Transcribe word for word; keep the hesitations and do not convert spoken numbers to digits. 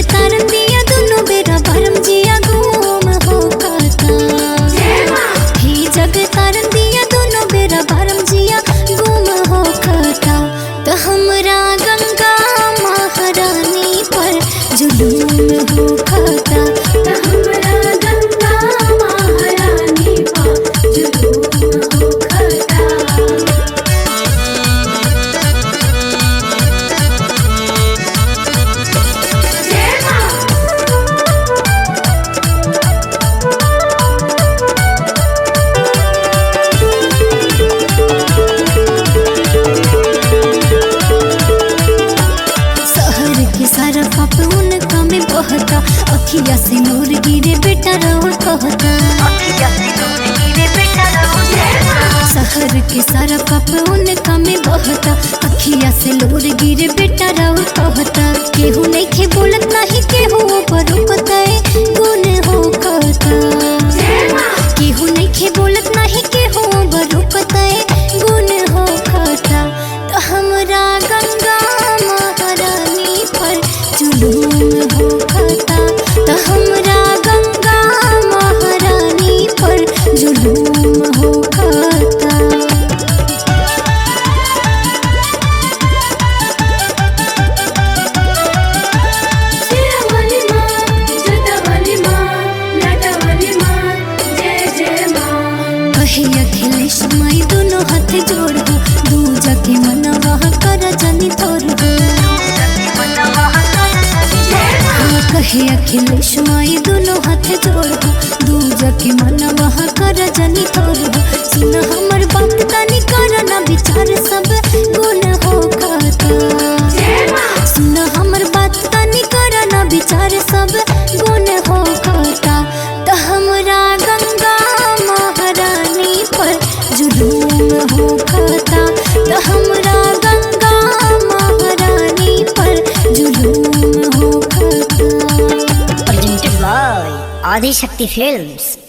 तारन दिया दोनों बेरा भरम जिया घूम हो खाता। हे जग तारन दिया दोनों बेरा भरम जिया घूम हो खाता। तो हमरा गंगा महारानी पर जुलूम हो खाता। तो हमरा गंगा महारानी पर जुलूम हो खाता। सारा पाप उनका में बहता, अखिया से नूर गिरे बेटा रहो कहता। शहर के सारा पाप उनका में बहता, अखिया से नूर गिरे बेटा रहो कहता। केहू नहीं खे बोलत नहीं केहू बरुकता गुण हो कहता। केहू नहीं खे बोलत नहीं केहू बरुकता गुण हो कहता। तो हमरा गंगा महारानी पर जुलूम हो खाता। तो हमरा गंगा महारानी पर जुलूम हो खाता। कहे अखिलेश माई दोनों हाथ जोड़ हो, दूजा के मनवा कर जनी तोर हो। कहे अखिलेश माई दोनों हाथ जोड़ हो, दूजा के मनवा कर जनी तोर हो। सुन हमर बात तनी कर ना विचार सब गुण हो खाता। सुन हमर बात तनी कर ना विचार सब गुण हो खाता। तो हमरा गंगा महारानी पर जुलूम हो खाता। तो हमरा गंगा महारानी पर जुलूम हो खाता। Presented by Adi Shakti Films.